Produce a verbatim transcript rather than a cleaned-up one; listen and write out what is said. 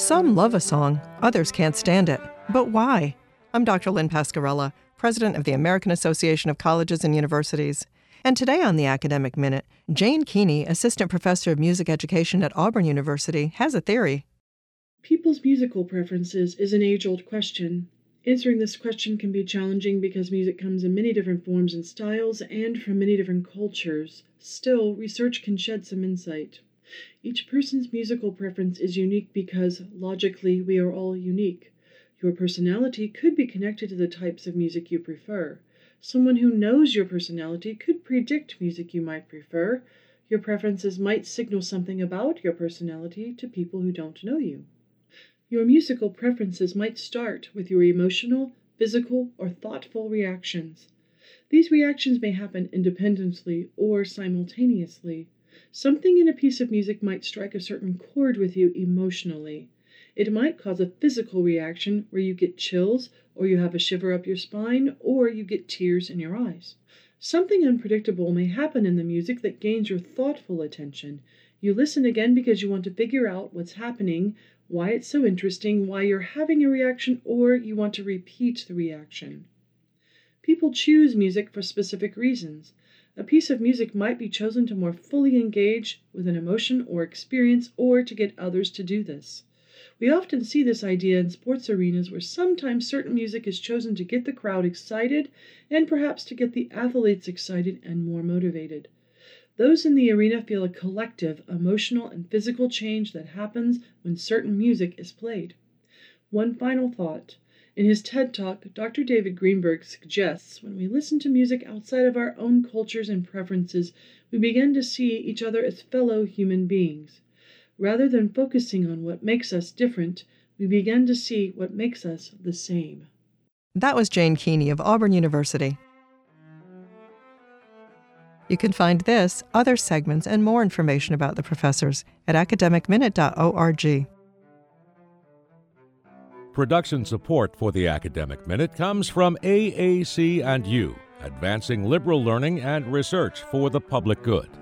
Some love a song, others can't stand it. But why? I'm Doctor Lynn Pascarella, president of the American Association of Colleges and Universities. And today on the Academic Minute, Jane Keeney, assistant professor of music education at Auburn University, has a theory. People's musical preferences is an age-old question. Answering this question can be challenging because music comes in many different forms and styles and from many different cultures. Still, research can shed some insight. Each person's musical preference is unique because, logically, we are all unique. Your personality could be connected to the types of music you prefer. Someone who knows your personality could predict music you might prefer. Your preferences might signal something about your personality to people who don't know you. Your musical preferences might start with your emotional, physical, or thoughtful reactions. These reactions may happen independently or simultaneously. Something in a piece of music might strike a certain chord with you emotionally. It might cause a physical reaction where you get chills, or you have a shiver up your spine, or you get tears in your eyes. Something unpredictable may happen in the music that gains your thoughtful attention. You listen again because you want to figure out what's happening, why it's so interesting, why you're having a reaction, or you want to repeat the reaction. People choose music for specific reasons. A piece of music might be chosen to more fully engage with an emotion or experience, or to get others to do this. We often see this idea in sports arenas where sometimes certain music is chosen to get the crowd excited and perhaps to get the athletes excited and more motivated. Those in the arena feel a collective emotional and physical change that happens when certain music is played. One final thought. In his TED Talk, Doctor David Greenberg suggests when we listen to music outside of our own cultures and preferences, we begin to see each other as fellow human beings. Rather than focusing on what makes us different, we begin to see what makes us the same. That was Jane Keeney of Auburn University. You can find this, other segments, and more information about the professors at academic minute dot org. Production support for the Academic Minute comes from A A C and U, advancing liberal learning and research for the public good.